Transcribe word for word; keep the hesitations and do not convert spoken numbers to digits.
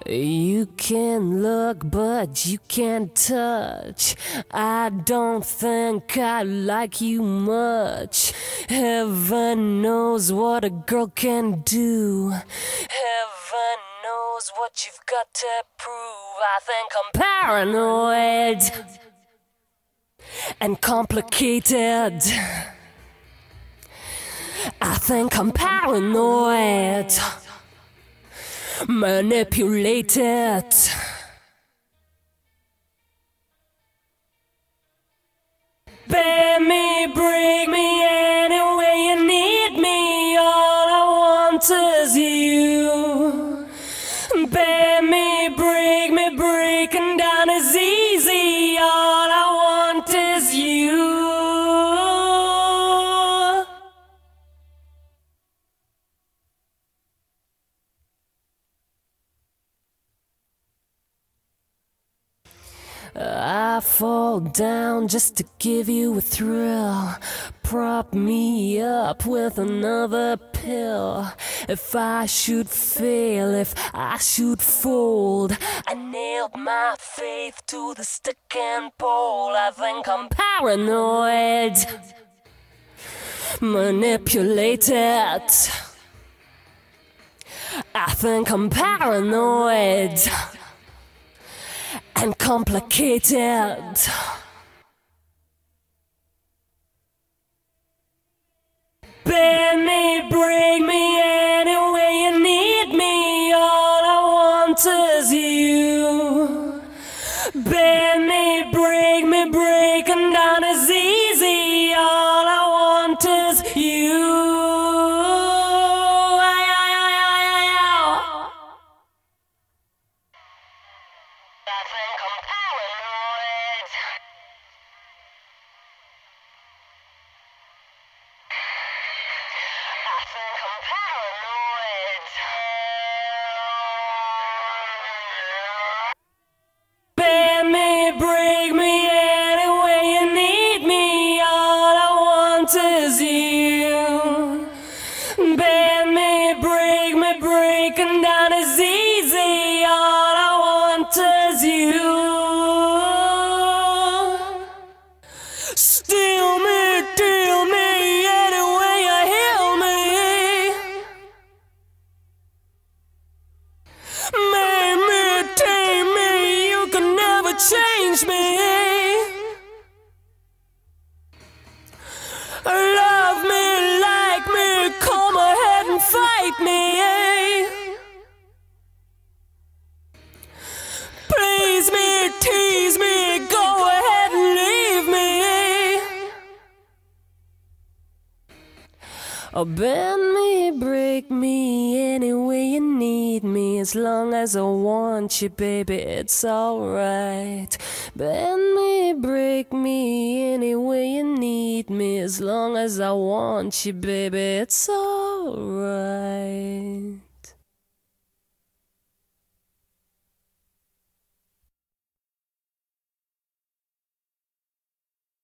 You can look, but you can't touch. I don't think I like you much. Heaven knows what a girl can do. Heaven knows what you've got to prove. I think I'm paranoid and complicated. I think I'm paranoid, manipulated. Bear me, break me any way you need me. All I want is you. Bear me, break me, breaking down is easy. All I want is you. I fall down just to give you a thrill. Prop me up with another pill. If I should fail, if I should fold, I nailed my faith to the stick and pole. I think I'm paranoid, manipulated. I think I'm paranoid and complicated. Bear me, break me any way you need me. All I want is you. Bear me, break me, breaking down is easy. All I want is you. I think I'm paranoid. I think I'm paranoid. Bear me, break me any way you need me. All I want is you. Bear me, break me, breaking down is easy. All I want is you. Steal me, deal me, any way you heal me. Make me, tame me, you can never change me. Love me, like me, come ahead and fight me. Please me, tease me, go ahead and leave me. Oh, bend me, break me, any way you need me. As long as I want you, baby, it's alright. Bend me, break me, any way you need me. As long as I want you, baby, it's alright.